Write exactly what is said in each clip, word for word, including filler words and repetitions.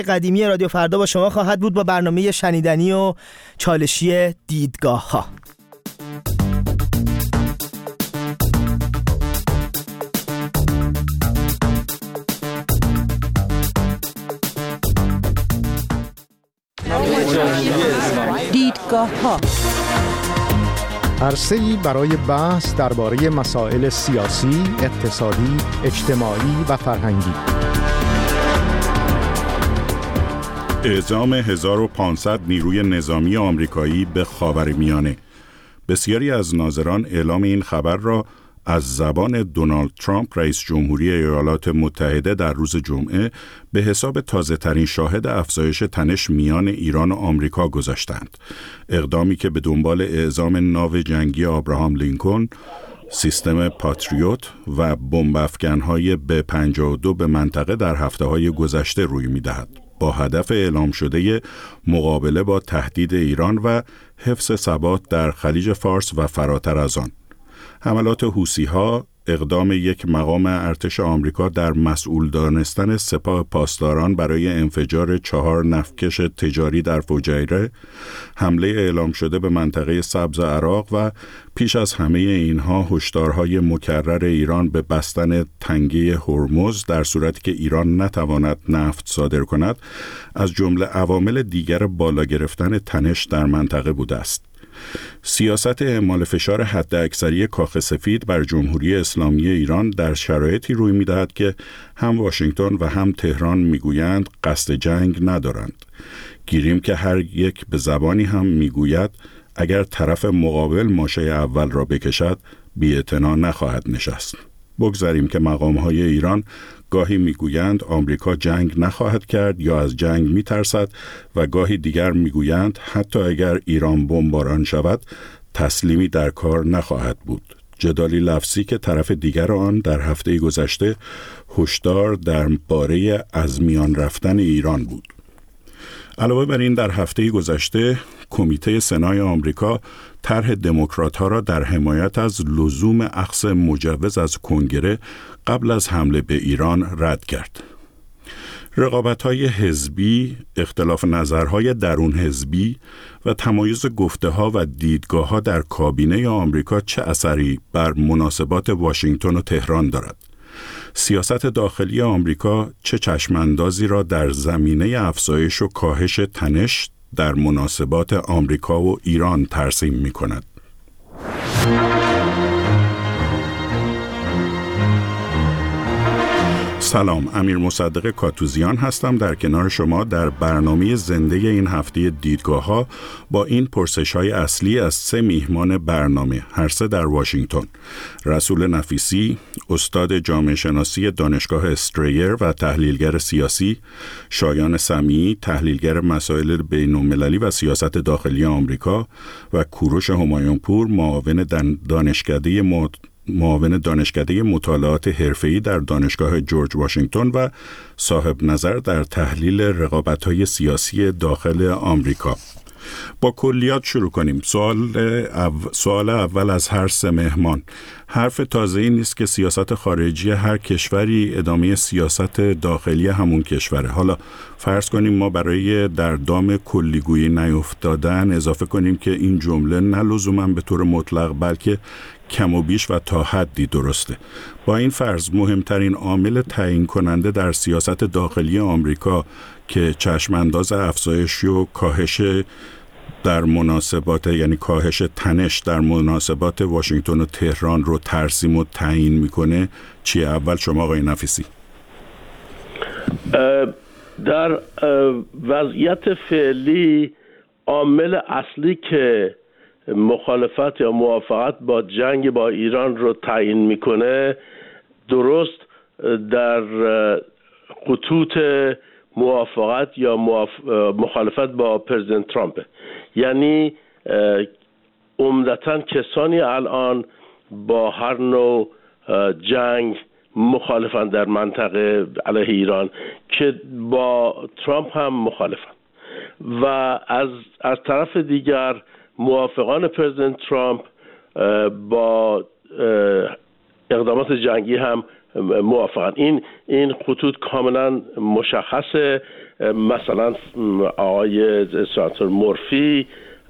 قدیمی رادیو فردا با شما خواهد بود با برنامه شنیدنی و چالشی دیدگاه ها. دیدگاه ها عرصه‌ای برای بحث درباره مسائل سیاسی، اقتصادی، اجتماعی و فرهنگی. اعزام هزار و پانصد نیروی نظامی آمریکایی به خاورمیانه. بسیاری از ناظران اعلام این خبر را از زبان دونالد ترامپ رئیس جمهوری ایالات متحده در روز جمعه به حساب تازه‌ترین شاهد افزایش تنش میان ایران و آمریکا گذاشتند. اقدامی که به دنبال اعزام ناو جنگی آبراهام لینکلن، سیستم پاتریوت و بمب افکن‌های به پنجاه و دو به منطقه در هفته‌های گذشته روی می‌دهد، با هدف اعلام شده مقابله با تهدید ایران و حفظ ثبات در خلیج فارس و فراتر از آن. حملات حوثی‌ها، اقدام یک مقام ارتش آمریکا در مسئول دانستن سپاه پاسداران برای انفجار چهار نفتکش تجاری در فجیره، حمله اعلام شده به منطقه سبز عراق و پیش از همه اینها هشدارهای مکرر ایران به بستن تنگه هرمز در صورتی که ایران نتواند نفت صادر کند، از جمله عوامل دیگر بالا گرفتن تنش در منطقه بوده است. سیاست اعمال فشار حداکثری کاخ سفید بر جمهوری اسلامی ایران در شرایطی روی می‌دهد که هم واشنگتن و هم تهران می‌گویند قصد جنگ ندارند. گیریم که هر یک به زبانی هم می‌گوید اگر طرف مقابل ماشه اول را بکشد بی‌اعتنا نخواهد نشست. بگذاریم که مقام‌های ایران گاهی میگویند آمریکا جنگ نخواهد کرد یا از جنگ میترسد و گاهی دیگر میگویند حتی اگر ایران بمباران شود تسلیمی در کار نخواهد بود. جدالی لفظی که طرف دیگر آن در هفته گذشته هشدار درباره از میان رفتن ایران بود. علاوه بر این در هفته گذشته کمیته سنای آمریکا طرح دموکرات‌ها را در حمایت از لزوم اخذ مجوز از کنگره قبل از حمله به ایران رد کرد. رقابت‌های حزبی، اختلاف نظرهای درون حزبی و تمایز گفته‌ها و دیدگاه‌ها در کابینه آمریکا چه اثری بر مناسبات واشنگتن و تهران دارد؟ سیاست داخلی آمریکا چه چشماندازی را در زمینه افزایش و کاهش تنش در مناسبات آمریکا و ایران ترسیم می‌کند؟ سلام، امیر مصدق کاتوزیان هستم در کنار شما در برنامه زنده این هفته دیدگاه ها با این پرسش های اصلی از سه میهمان برنامه، هر سه در واشنگتن: رسول نفیسی، استاد جامعه شناسی دانشگاه استریر و تحلیلگر سیاسی، شایان سمیعی، تحلیلگر مسائل بین المللی و سیاست داخلی آمریکا، و کوروش همایونپور، معاون دانشکده مد... معاون دانشکده مطالعات حرفه‌ای در دانشگاه جورج واشنگتن و صاحب نظر در تحلیل رقابت‌های سیاسی داخل آمریکا. با کلیات شروع کنیم. سوال, او... سوال اول از هر سه مهمان: حرف تازه‌ای نیست که سیاست خارجی هر کشوری ادامه سیاست داخلی همون کشوره. حالا فرض کنیم ما برای در دام کلیگویی نیفتادن اضافه کنیم که این جمله نه لزوماً به طور مطلق بلکه کم و بیش و تا حدی درسته. با این فرض مهمترین عامل تعیین کننده در سیاست داخلی آمریکا که چشمانداز افزایش و کاهش در مناسبات، یعنی کاهش تنش در مناسبات واشنگتن و تهران رو ترسیم و تعیین میکنه چیه؟ اول شما آقای نفیسی. در وضعیت فعلی عامل اصلی که مخالفت یا موافقت با جنگ با ایران رو تعیین میکنه درست در خطوط موافقت یا موف... مخالفت با پرزیدنت ترامپ، یعنی عمدتاً کسانی الان با هر نوع جنگ مخالفن در منطقه علیه ایران که با ترامپ هم مخالفن، و از از طرف دیگر موافقان پرزیدنت ترامپ با اقدامات جنگی هم موافقن. این این خطوط کاملا مشخصه. مثلا آقای سناتور مورفی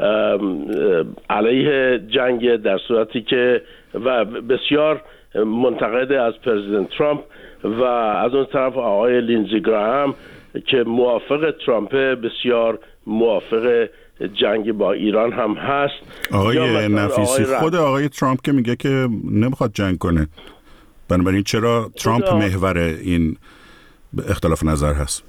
علیه جنگ، در صورتی که و بسیار منتقد از پرزیدنت ترامپ، و از اون طرف آقای لینزی گراهام که موافق ترامپ بسیار موافق جنگ با ایران هم هست. آقای نفیسی، آقای خود آقای ترامپ که میگه که نمیخواد جنگ کنه، بنابراین چرا ترامپ محور این اختلاف نظر هست؟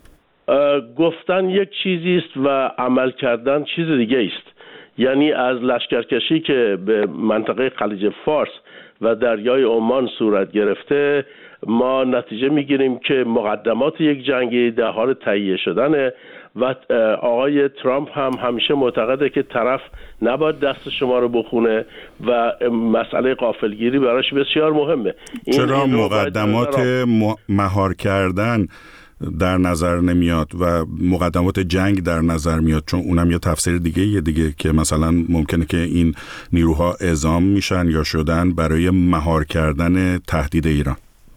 گفتن یک چیزی است و عمل کردن چیز دیگه است. یعنی از لشکرکشی که به منطقه خلیج فارس و دریای عمان صورت گرفته، ما نتیجه میگیریم که مقدمات یک جنگی در حال تهیه شدنه و آقای ترامپ هم همیشه معتقده که طرف نباید دست شما رو بخونه و مسئله غافلگیری براش بسیار مهمه. چرا مقدمات مهار کردن در نظر نمیاد و مقدمات جنگ در نظر میاد؟ چون اونم یه تفسیر دیگه یه دیگه که مثلا ممکنه که این نیروها اعزام میشن یا شدن برای مهار کردن تهدید ایران.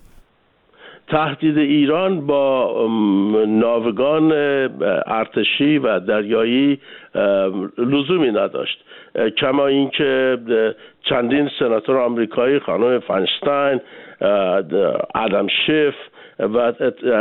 تهدید ایران با ناوگان ارتشی و دریایی لزومی نداشت، کما اینکه چندین سناتور آمریکایی، خانم فاینشتاین، آدم شیف و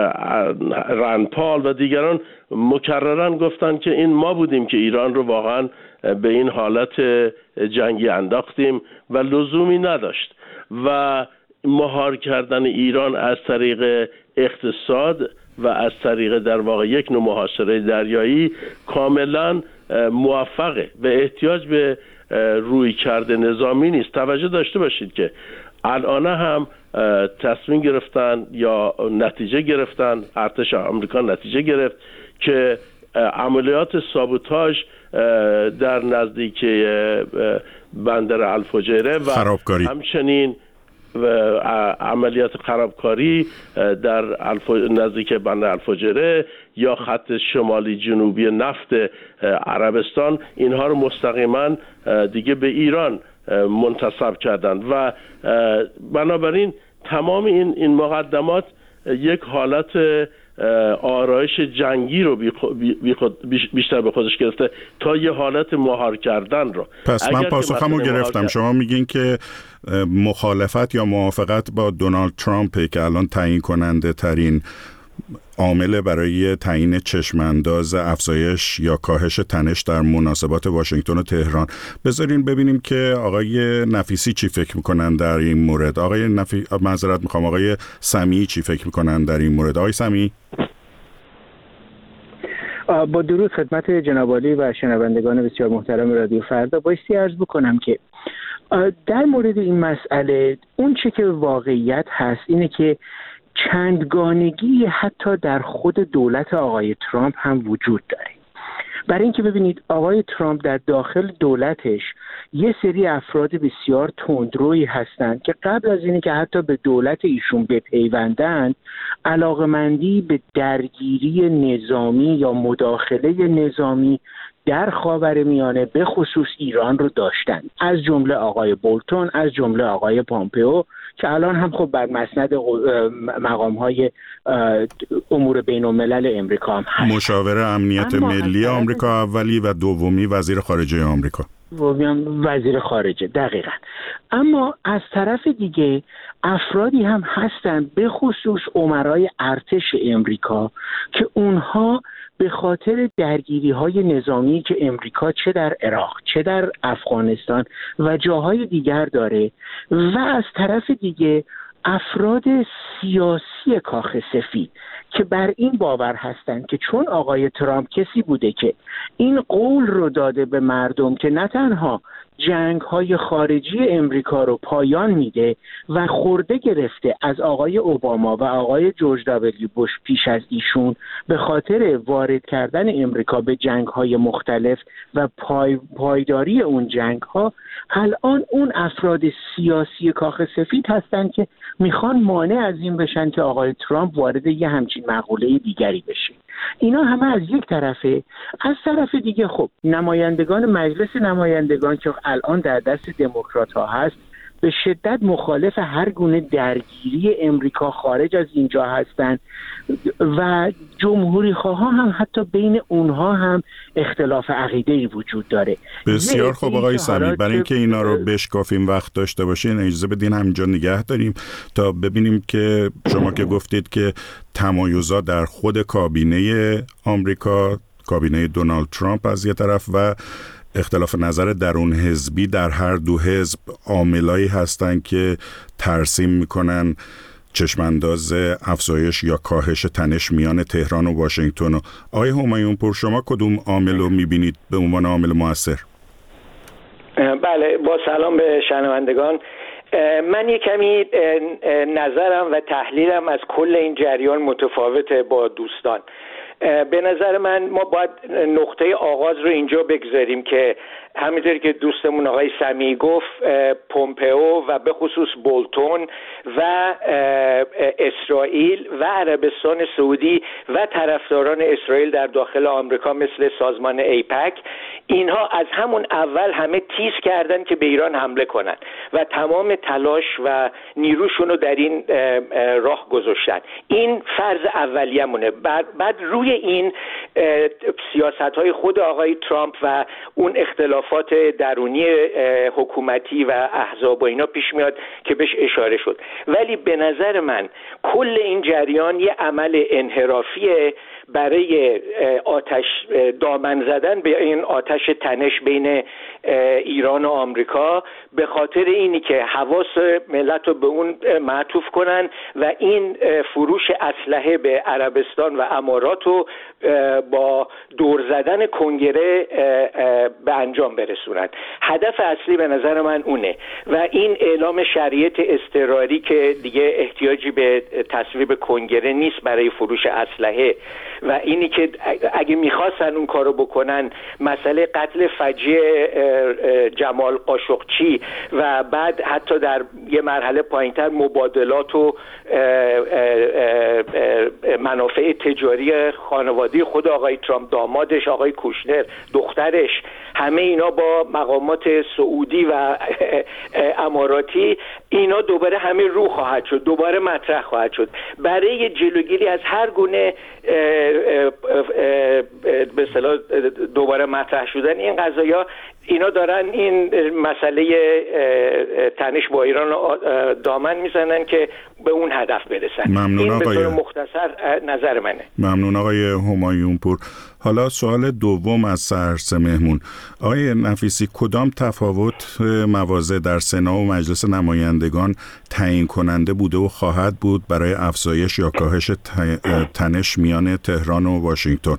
رند پال و دیگران مکررن گفتن که این ما بودیم که ایران رو واقعا به این حالت جنگی انداختیم و لزومی نداشت. و مهار کردن ایران از طریق اقتصاد و از طریق در واقع یک نوع محاصره دریایی کاملا موفقه و احتیاج به رویکرد نظامی نیست. توجه داشته باشید که الان هم تصمیم گرفتن یا نتیجه گرفتن، ارتش آمریکا نتیجه گرفت که عملیات سابوتاژ در نزدیکی بندر الفجیره و خرابکاری، همچنین و عملیات خرابکاری در الف... نزدیک بندر الفجیره یا خط شمالی جنوبی نفت عربستان، اینها رو مستقیما دیگه به ایران منتسب کردن و بنابراین تمام این این مقدمات یک حالت آرایش جنگی رو بی بی بیشتر به خودش گرفته تا یه حالت مهار کردن رو. پس من پاسخمو گرفتم. شما میگین که مخالفت یا موافقت با دونالد ترامپ که الان تعیین کننده ترین عامل برای تعیین چشمانداز افزایش یا کاهش تنش در مناسبات واشنگتن و تهران. بذارین ببینیم که آقای نفیسی چی فکر میکنن در این مورد. آقای نفی... معذرت میخوام آقای سمیعی چی فکر میکنن در این مورد. آقای سمیعی. با درود خدمت جناب عالی و شنوندگان بسیار محترم رادیو فردا، بایستی عرض بکنم که در مورد این مسئله اون چه که واقعیت هست اینه که چندگانگی حتی در خود دولت آقای ترامپ هم وجود داره. برای اینکه ببینید آقای ترامپ در داخل دولتش یه سری افراد بسیار تندرویی هستند که قبل از اینه که حتی به دولت ایشون بپیوندند علاقمندی به درگیری نظامی یا مداخله نظامی در خاورمیانه به خصوص ایران رو داشتن، از جمله آقای بولتون، از جمله آقای پامپئو که الان هم خب بر مسند مقام‌های امور بین‌الملل امریکا هم هست. مشاور امنیت ملی آمریکا اولی و دومی وزیر خارجه آمریکا. وزیر خارجه دقیقاً. اما از طرف دیگه افرادی هم هستن به خصوص امرای ارتش امریکا که اونها به خاطر درگیری‌های نظامی که امریکا چه در عراق چه در افغانستان و جاهای دیگر داره و از طرف دیگه افراد سیاسی کاخ سفید که بر این باور هستند که چون آقای ترامپ کسی بوده که این قول رو داده به مردم که نه تنها جنگ‌های خارجی امریکا رو پایان میده و خورده گرفته از آقای اوباما و آقای جورج دابلیو بوش پیش از ایشون به خاطر وارد کردن امریکا به جنگ‌های مختلف و پای، پایداری اون جنگ‌ها، الان اون افراد سیاسی کاخ سفید هستن که میخوان مانع از این بشن که آقای ترامپ وارد یه همچین مقوله دیگری بشه. اینا همه از یک طرفه. از طرف دیگه خب نمایندگان مجلس نمایندگان که الان در دست دموکرات ها هست به شدت مخالف هر گونه درگیری امریکا خارج از اینجا هستند و جمهوری خواه هم حتی بین اونها هم اختلاف عقیده‌ای وجود داره. بسیار خوب آقای سمیع، برای اینکه اینا رو بشکافیم وقت داشته باشین اجازه بدین همینجا نگه داریم تا ببینیم که شما که گفتید که تمایزات در خود کابینه آمریکا، کابینه دونالد ترامپ از یه طرف و اختلاف نظر درون حزبی در هر دو حزب عاملایی هستند که ترسیم میکنن چشمانداز افزایش یا کاهش تنش میان تهران و واشنگتن. آقای همایون پور، شما کدوم عامل رو میبینید به عنوان عامل مؤثر؟ بله، با سلام به شنوندگان. من یک کمی نظرم و تحلیلم از کل این جریان متفاوته با دوستان. به نظر من ما باید نقطه آغاز رو اینجا بگذاریم که همینطوری که دوستمون آقای سمیع گفت، پومپئو و به خصوص بولتون و اسرائیل و عربستان سعودی و طرفداران اسرائیل در داخل آمریکا مثل سازمان ایپک، اینها از همون اول همه تیز کردن که به ایران حمله کنن و تمام تلاش و نیروشون رو در این راه گذاشتن. این فرض اولیه‌مونه. بعد روی این سیاست‌های خود آقای ترامپ و اون اختلافات درونی حکومتی و احزاب و اینا پیش میاد که بهش اشاره شد. ولی به نظر من کل این جریان یه عمل انحرافیه برای آتش دامن زدن به این آتش تنش بین ایران و آمریکا، به خاطر اینی که حواس ملت رو به اون معطوف کنن و این فروش اسلحه به عربستان و امارات رو با دور زدن کنگره به انجام برسونن. هدف اصلی به نظر من اونه و این اعلام شرایط اضطراری که دیگه احتیاجی به تصویب کنگره نیست برای فروش اسلحه و اینی که اگه میخواستن اون کارو بکنن، مسئله قتل فجیع جمال قاشقچی و بعد حتی در یه مرحله پایینتر مبادلات و منافع تجاری خانواده خود آقای ترامپ، دامادش آقای کوشنر، دخترش، همه اینا با مقامات سعودی و اماراتی، اینا دوباره همه رو خواهد شد، دوباره مطرح خواهد شد برای جلوگیری از هر گونه به اصطلاح دوباره مطرح شدن این قضایا. اینا دارن این مسئله تنش با ایران دامن میزنن که به اون هدف برسن. ممنون این آقای... به طور مختصر نظر منه. ممنون آقای همایون پور. حالا سوال دوم از سرس مهمون. آقای نفیسی، کدام تفاوت مواضع در سنا و مجلس نمایندگان تعیین کننده بوده و خواهد بود برای افزایش یا کاهش تنش میان تهران و واشنگتن؟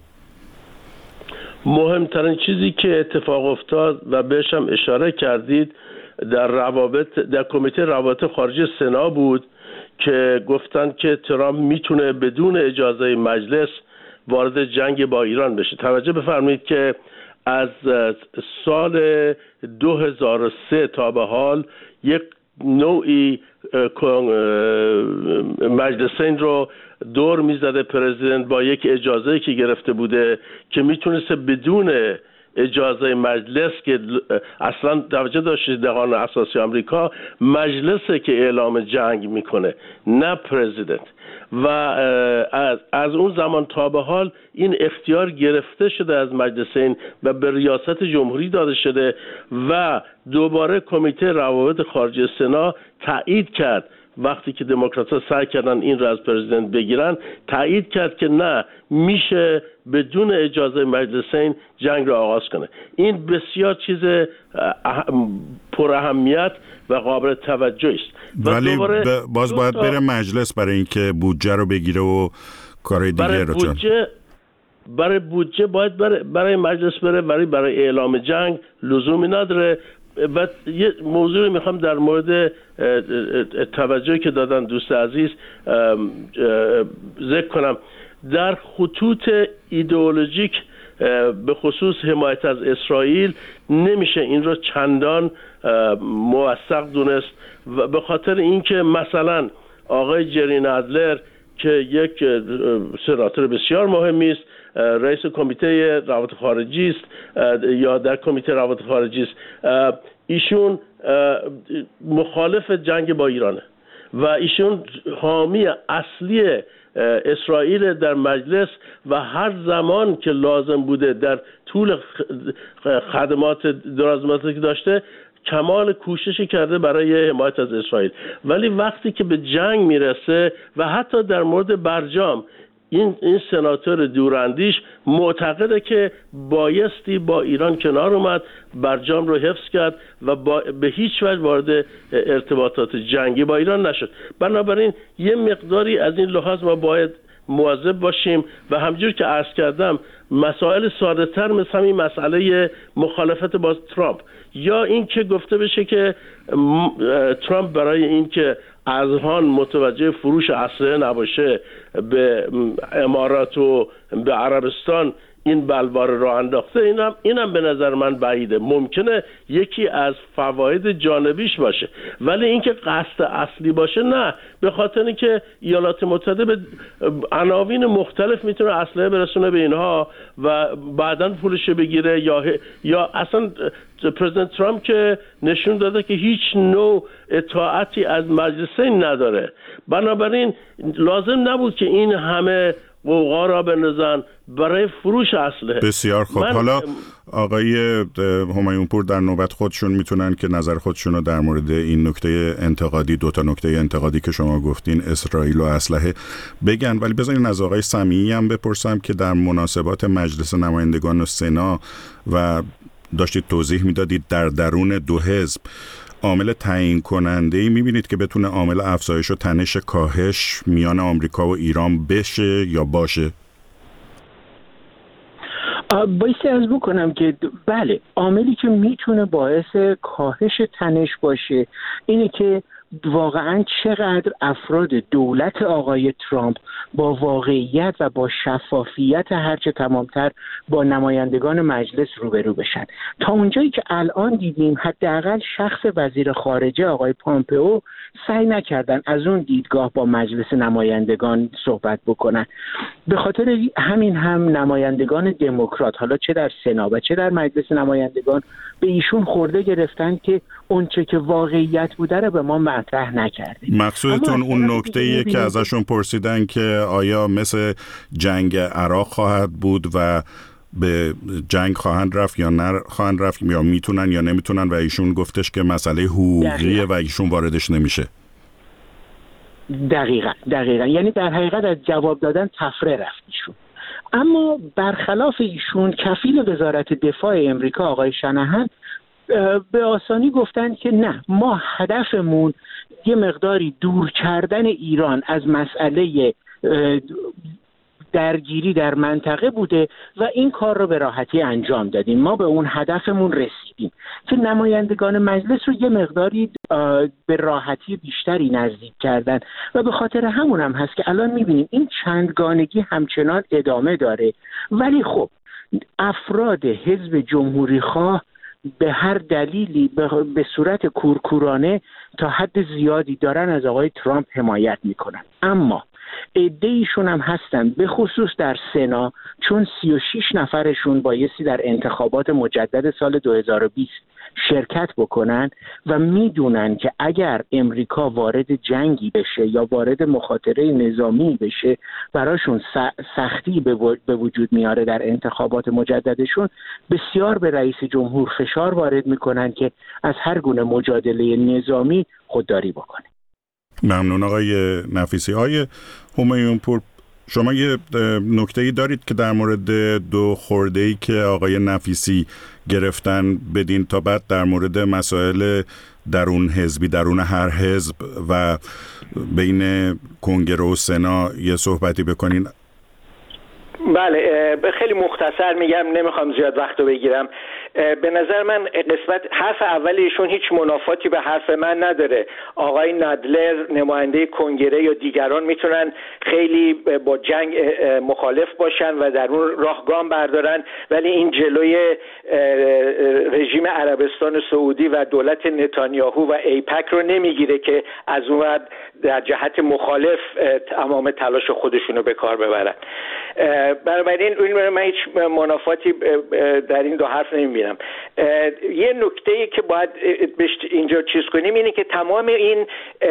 مهمترین چیزی که اتفاق افتاد و بهش هم اشاره کردید در روابط در کمیته روابط خارجی سنا بود که گفتن که ترامپ میتونه بدون اجازه مجلس وارد جنگ با ایران بشه. توجه بفرمایید که از سال دو هزار و سه تا به حال یک نوعی مجلسین رو دور میزده پرزیدنت با یک اجازه که گرفته بوده که میتونسته بدون اجازه مجلس، که اصلا توجه داشتید در قانون اساسی آمریکا مجلسه که اعلام جنگ میکنه نه پرزیدنت، و از, از اون زمان تا به حال این اختیار گرفته شده از مجلسین و به ریاست جمهوری داده شده و دوباره کمیته روابط خارجی سنا تایید کرد وقتی که دموکرات‌ها سعی کردن این رو از پرزیدنت بگیرن، تایید کرد که نه، میشه بدون اجازه مجلسین جنگ رو آغاز کنه. این بسیار چیز پر اهمیت و قابل توجه است. ولی باز باید بره مجلس برای اینکه بودجه رو بگیره و کارهای دیگه رو چون برای بودجه باید برای, برای مجلس بره، ولی برای اعلام جنگ لزومی نداره. و یه موضوع رو میخوام در مورد توجهی که دادن دوست عزیز ذکر کنم. در خطوط ایدئولوژیک به خصوص حمایت از اسرائیل نمیشه این رو چندان موثق دونست و به خاطر اینکه مثلا آقای جری نادلر که یک سناتور بسیار مهمی است رئیس کمیته روابط خارجی است یا در کمیته روابط خارجی است، ایشون مخالف جنگ با ایرانه و ایشون حامی اصلی اسرائیل در مجلس و هر زمان که لازم بوده در طول خدمات درازمدتی که داشته کمال کوششی کرده برای حمایت از اسرائیل. ولی وقتی که به جنگ میرسه و حتی در مورد برجام این این سناتور دوراندیش معتقده که بایستی با ایران کنار اومد، برجام رو حفظ کرد و با به هیچ وجه وارد ارتباطات جنگی با ایران نشد. بنابراین یه مقداری از این لحاظ ما باید مواظب باشیم و همجور که عرض کردم مسائل ساده تر مثل همین مسئله مخالفت با ترامپ یا این که گفته بشه که ترامپ برای این که اذهان متوجه فروش اسلحه نباشه به امارات و به عربستان این بلوار رو انداخته، اینم اینم به نظر من بعیده. ممکنه یکی از فواید جانبیش باشه ولی اینکه قصد اصلی باشه نه، به خاطر اینکه ایالات متحده به عناوین مختلف میتونه اسلحه برسونه به اینها و بعداً پولش بگیره یا یا اصلا پرزیدنت ترامپ که نشون داده که هیچ نوع اطاعتی از مجلسین نداره، بنابراین لازم نبود که این همه قوقا را بندازن برای فروش اسلحه. بسیار خوب. حالا آقای همایونپور در نوبت خودشون میتونن که نظر خودشون رو در مورد این نکته انتقادی، دو تا نکته انتقادی که شما گفتین اسرائیل و اسلحه بگن، ولی بذارین از آقای سمیعی هم بپرسم که در مناسبات مجلس نمایندگان و سنا و داشتید توضیح میدادید در درون دو حزب عامل تعیین کننده ای میبینید که بتونه عامل افزایش و تنش کاهش میان آمریکا و ایران بشه یا باشه؟ بایستی از بکنم که بله، عاملی که میتونه باعث کاهش تنش باشه اینه که واقعا چقدر افراد دولت آقای ترامپ با واقعیت و با شفافیت هرچه تمامتر با نمایندگان مجلس روبرو بشن. تا اونجایی که الان دیدیم حداقل شخص وزیر خارجه آقای پامپئو سعی نکردن از اون دیدگاه با مجلس نمایندگان صحبت بکنن. به خاطر همین هم نمایندگان دموکرات حالا چه در سنا و چه در مجلس نمایندگان به ایشون خورده گرفتن که اونچه که واقعیت بوده رو به ما مطرح نکردیم. مقصودتون اون نکته‌ایه که ازشون پرسیدن که آیا مثل جنگ عراق خواهد بود و به جنگ خواهند رفت یا نه خواهند رفت یا میتونن یا نمیتونن و ایشون گفتش که مسئله حقوقیه و ایشون واردش نمیشه. دقیقاً دقیقاً یعنی در حقیقت از جواب دادن تفره رفت ایشون. اما برخلاف ایشون کفیل وزارت دفاع امریکا آقای شنهان به آسانی گفتن که نه، ما هدفمون یه مقداری دور کردن ایران از مسئله درگیری در منطقه بوده و این کار رو به راحتی انجام دادیم، ما به اون هدفمون رسیدیم که نمایندگان مجلس رو یه مقداری به راحتی بیشتری نزدیک کردن و به خاطر همون هم هست که الان میبینیم این چندگانگی همچنان ادامه داره. ولی خب افراد حزب جمهوری خواه به هر دلیلی به صورت کورکورانه تا حد زیادی دارن از آقای ترامپ حمایت میکنن، اما عده‌ایشون هم هستن به خصوص در سنا، چون سی و شش نفرشون بایستی در انتخابات مجدد سال دو هزار و بیست شرکت بکنن و میدونن که اگر امریکا وارد جنگی بشه یا وارد مخاطره نظامی بشه براشون سختی به وجود میاره در انتخابات مجددشون، بسیار به رئیس جمهور فشار وارد میکنن که از هر گونه مجادله نظامی خودداری بکنه. ممنون آقای نفیسی. آقای همایونپور، شما یه نکته‌ای دارید که در مورد دو خورده‌ای که آقای نفیسی گرفتن بدین تا بعد در مورد مسائل درون حزبی، درون هر حزب و بین کنگره و سنا یه صحبتی بکنین؟ بله، خیلی مختصر میگم، نمیخوام زیاد وقت رو بگیرم. به نظر من قسمت حرف اول ایشون هیچ منافاتی به حرف من نداره. آقای نادلر نماینده کنگره یا دیگران میتونن خیلی با جنگ مخالف باشن و در اون راه گام بردارن، ولی این جلوی رژیم عربستان سعودی و دولت نتانیاهو و ایپک رو نمیگیره که از اون در جهت مخالف تمام تلاش خودشونو به کار ببرن. بنابراین من هیچ منافاتی در این دو حرف نمیبینم. یه نکته‌ای که باید اینجا چیز کنیم اینه که تمام این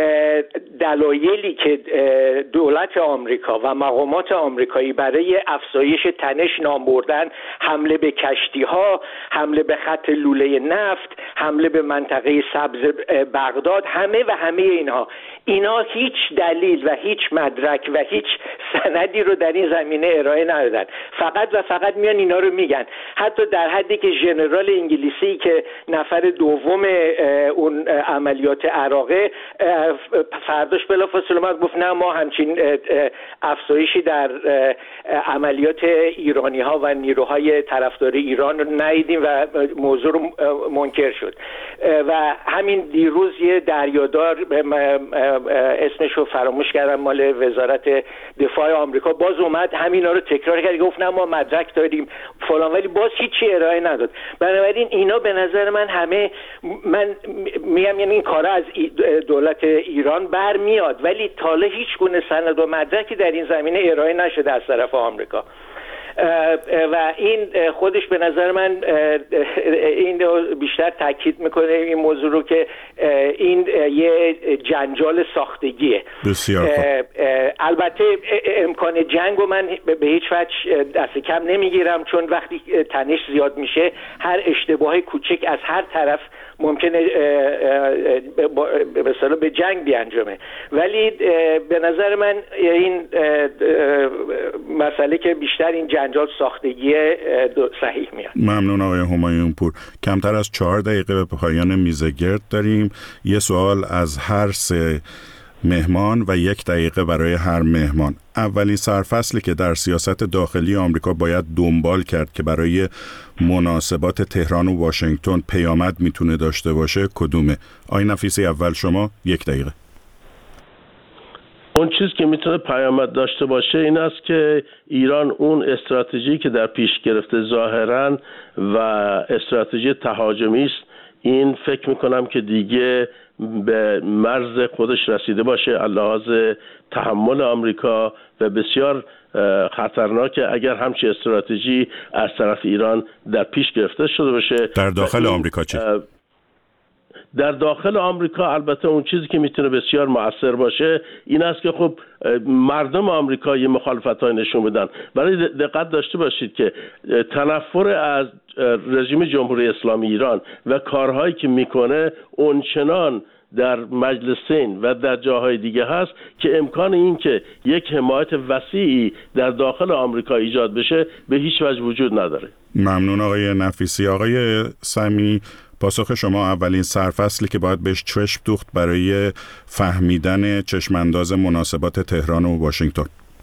دلایلی که دولت آمریکا و مقامات آمریکایی برای افزایش تنش نام بردن، حمله به کشتی‌ها، حمله به خط لوله نفت، حمله به منطقه سبز بغداد، همه و همه اینها اینا هیچ دلیل و هیچ مدرک و هیچ سندی رو در این زمینه ارائه ندادن، فقط و فقط میان اینا رو میگن. حتی در حدی که ژنرال انگلیسی که نفر دوم اون عملیات عراقه فرداش بلافاصله اومد گفت نه ما همچین افزایشی در عملیات ایرانی ها و نیروهای طرفدار ایران رو ندیدیم و موضوع رو منکر شد. و همین دیروز یه دریادار اسمش رو فراموش کردم مال وزارت دفاع آمریکا باز اومد همینا رو تکرار کرد، گفت نه ما مدرک داریم فلان، ولی باز هیچی ارائه نداد. بنابراین اینا به نظر من همه من میگم یعنی این کارا از دولت ایران برمیاد، ولی تا حالا هیچ گونه سند و مدرکی در این زمینه ارائه نشده از طرف آمریکا و این خودش به نظر من این بیشتر تاکید میکنه این موضوع رو که این یه جنجال ساختگیه. بسیار خوب. البته امکان جنگ رو من به هیچ وجه دست کم نمیگیرم، چون وقتی تنش زیاد میشه هر اشتباه کوچک از هر طرف ممکنه به اصطلاح به جنگ بیانجامه، ولی به نظر من این مسئله که بیشتر این جنجال ساختگی صحیح میاد. ممنون آقای همایون پور. کمتر از چهار دقیقه به پایان میز گرد داریم. یه سوال از هر سه مهمان و یک دقیقه برای هر مهمان. اولین سرفصلی که در سیاست داخلی آمریکا باید دنبال کرد که برای مناسبات تهران و واشنگتن پیامد میتونه داشته باشه کدومه؟ آقای نفیسی اول شما، یک دقیقه. اون چیز که میتونه پیامد داشته باشه این است که ایران اون استراتژی که در پیش گرفته ظاهراً و استراتژی تهاجمی است، این فکر میکنم که دیگه به مرز خودش رسیده باشه لحاظ تحمل آمریکا و بسیار خطرناکه اگر همچین استراتژی از طرف ایران در پیش گرفته شده باشه. در داخل آمریکا چه؟ در داخل آمریکا البته اون چیزی که میتونه بسیار مؤثر باشه این است که خب مردم آمریکایی مخالفت‌های نشون بدن. برای دقت داشته باشید که تنفر از رژیم جمهوری اسلامی ایران و کارهایی که میکنه اونچنان در مجلسین و در جاهای دیگه هست که امکان این که یک حمایت وسیعی در داخل آمریکا ایجاد بشه به هیچ وجه وجود نداره. ممنون آقای نفیسی. آقای سمی، پاسخ شما اولین سرفصلی که باید بهش چشم دوخت برای فهمیدن چشمانداز مناسبات تهران و واشنگتن.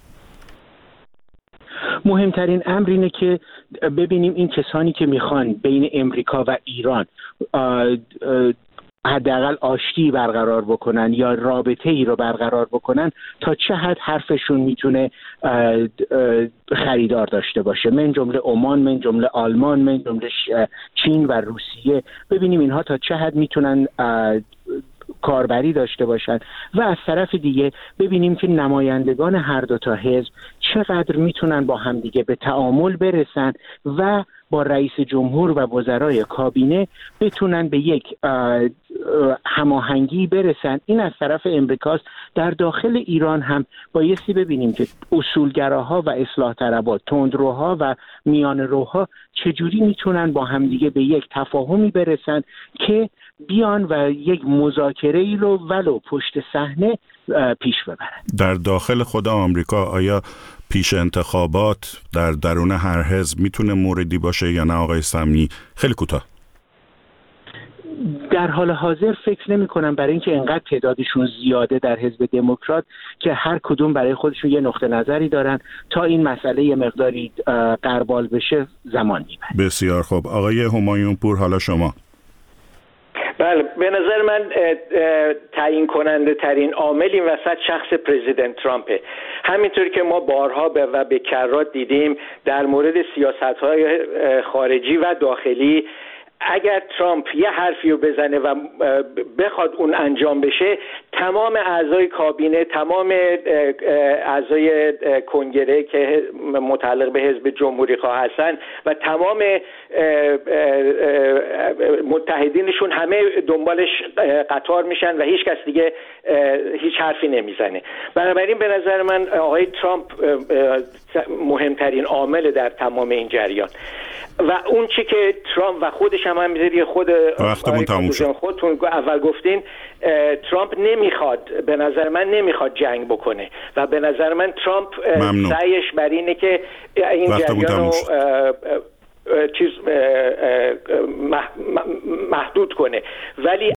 مهمترین امر اینه که ببینیم این کسانی که میخوان بین امریکا و ایران حداقل آشتی برقرار بکنن یا رابطه ای رو برقرار بکنن تا چه حد حرفشون میتونه خریدار داشته باشه، من جمله عمان، من جمله آلمان، من جمله چین و روسیه. ببینیم اینها تا چه حد میتونن کاربری داشته باشند و از طرف دیگه ببینیم که نمایندگان هر دو تا حزب چقدر میتونن با همدیگه به تعامل برسن و با رئیس جمهور و وزرای کابینه بتونن به یک هماهنگی برسن. این از طرف امریکاست. در داخل ایران هم بایستی ببینیم که اصولگراها و اصلاح طلبها، تندروها و میان روها چجوری میتونن با همدیگه به یک تفاهمی برسن که بیان و یک مذاکره‌ای رو ولو پشت صحنه پیش ببرن. در داخل خود آمریکا آیا پیش انتخابات در درون هر حزب میتونه موردی باشه یا نه آقای سمی؟ خیلی کوتاه. در حال حاضر فکر نمی کنم برای اینکه انقدر تعدادشون زیاده در حزب دموکرات که هر کدوم برای خودشون یه نقطه نظری دارن تا این مسئله یه مقداری غربال بشه زمان میبره. بسیار خوب. آقای همایون پور، حالا شما. بله، به نظر من تعیین کننده ترین عامل این وسط شخص پرزیدنت ترامپه. همینطور که ما بارها به و به کرات دیدیم در مورد سیاست‌های خارجی و داخلی، اگر ترامپ یه حرفی رو بزنه و بخواد اون انجام بشه، تمام اعضای کابینه، تمام اعضای کنگره که متعلق به حزب جمهوری خواه هستن و تمام متحدینشون همه دنبالش قطار میشن و هیچ کس دیگه هیچ حرفی نمیزنه. بنابراین به نظر من آقای ترامپ مهمترین عامل در تمام این جریان و اون چی که ترامپ و خودش هم همینطوری خود وقتمون تموم شد. خودتون اول گفتین ترامپ نمیخواد، به نظر من نمیخواد جنگ بکنه و به نظر من ترامپ سعیش بر اینه که این جریان رو چیز محدود کنه، ولی